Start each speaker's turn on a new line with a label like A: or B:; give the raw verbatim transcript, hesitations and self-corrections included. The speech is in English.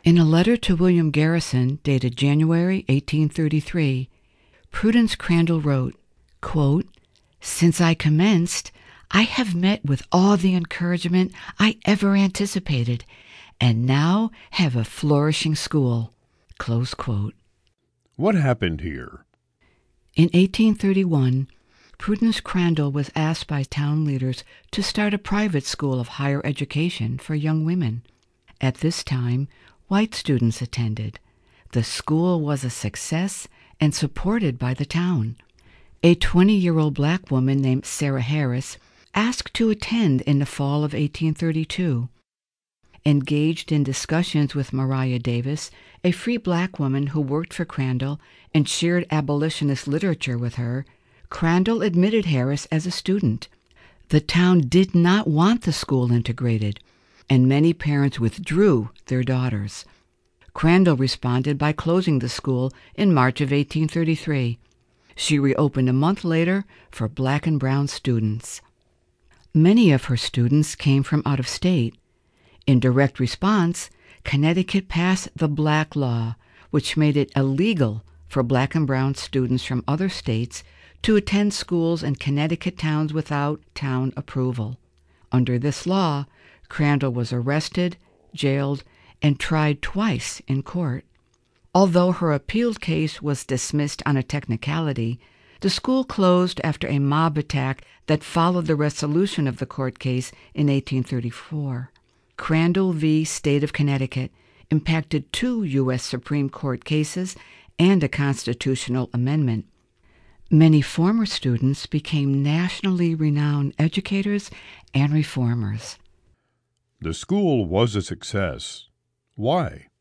A: In a letter to William Garrison, dated January eighteen thirty-three, Prudence Crandall wrote, quote, "Since I commenced, I have met with all the encouragement I ever anticipated, and now have a flourishing school." Close quote.
B: What happened here?
A: In eighteen thirty-one, Prudence Crandall was asked by town leaders to start a private school of higher education for young women. At this time, white students attended. The school was a success and supported by the town. A twenty-year-old black woman named Sarah Harris asked to attend in the fall of eighteen thirty-two. Engaged in discussions with Mariah Davis, a free black woman who worked for Crandall and shared abolitionist literature with her, Crandall admitted Harris as a student. The town did not want the school integrated, and many parents withdrew their daughters. Crandall responded by closing the school in March of eighteen thirty-three. She reopened a month later for black and brown students. Many of her students came from out of state. In direct response, Connecticut passed the Black Law, which made it illegal for black and brown students from other states to attend schools in Connecticut towns without town approval. Under this law, Crandall was arrested, jailed, and tried twice in court. Although her appealed case was dismissed on a technicality, the school closed after a mob attack that followed the resolution of the court case in eighteen thirty-four. Crandall v. State of Connecticut impacted two U S Supreme Court cases and a constitutional amendment. Many former students became nationally renowned educators and reformers.
B: The school was a success. Why?